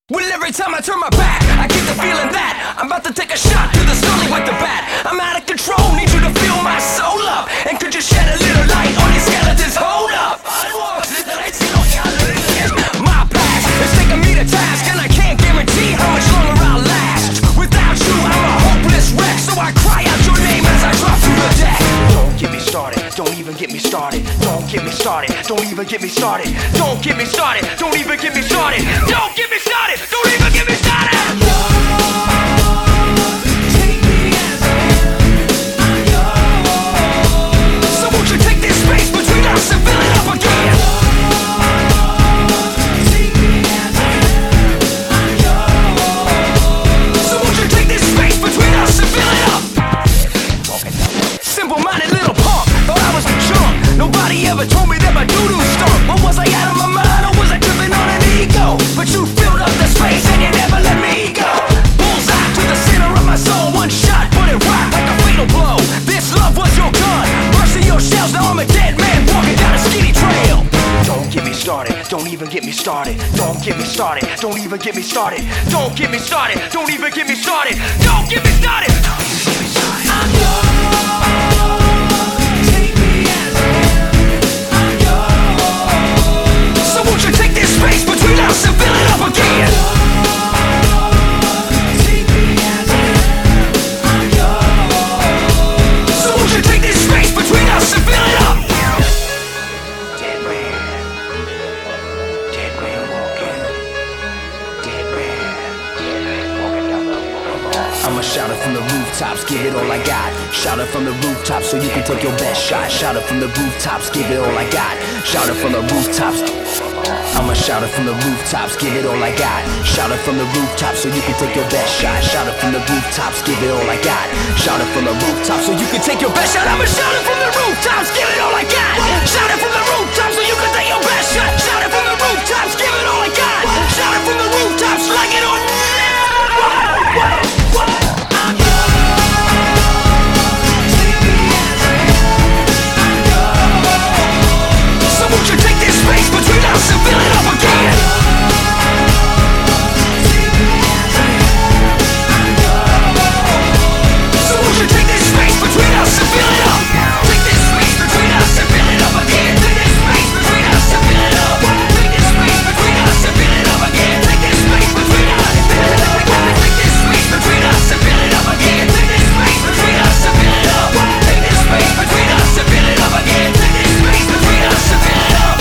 Well, every time I turn my back, I get the feeling that I'm about to take a shot to the stomach like the bat. I'm out of control, need you to fill my soul up. And could you shed a little light on these skeletons? Hold up! My past is taking me to task, and I can't guarantee how much longer I'll last. Without you, I'm a hopeless wreck, so I cry out your name as I drop through the deck. Don't get me started, don't even get me started. Don't get me started, don't even get me started. Don't get me started, don't even get me started. Don't get me started, don't even get me started. Take me as I am, I'm yours. So won't you take this space between us and fill it up again? Take me as I am, I'm yours. So won't you take this space between us and fill it up? Simple-minded little punk, thought I was the chump. Nobody ever told me that my doo-doo stunk. But was I out of my mind or was I tripping on an ego? But you filled up the space and you never let me go. Bullseye to the center of my soul, one shot, but it rocked like a fatal blow. This love was your gun, bursting your shells, now I'm a dead man walking down a skinny trail. Don't get me started, don't even get me started. Don't get me started, don't even get me started. Don't get me started, don't even get me started. Don't get me started, don't even get me started. I'm yours. Take me as I am, I'm yours. So won't you take this space between us and fill it up again? Take me as I am, I'm yours. So won't you take this space between us and fill it up? Dead man walking. Dead man walking down the boulevard. I'ma shout it from the rooftops, give it all I got. Shout it from the rooftops so you can take your best shot. Shout it from the rooftops, give it all I got. Shout it from the rooftops. I'ma shout it from the rooftops, give it all I got. Shout it from the rooftops so you can take your best shot. Shout it from the rooftops, give it all I got. Shout it from the rooftops so you can take your best shot. I'ma shout it from the rooftops, give it all I got. Shout it from the rooftops so you can take your best shot. Shout it from the rooftops, give it all I got. Shout it from the rooftops, like it or not. I'm yours. Take me as I am. I'm yours. So won't you take this space between us and fill it up again? Take me as I am. I'm yours. So won't you take this space between us and fill it up? Take this space between us and fill it up again. Take this space between us and fill it up. Take this space between us and fill it up again. Take this space between us and fill it up again. Take this space between us and fill it up again. Take this space between us and fill it up. Take this space between us and fill it up again. Take this space between us and fill it up.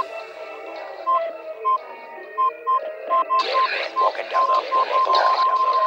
Walking down the boulevard.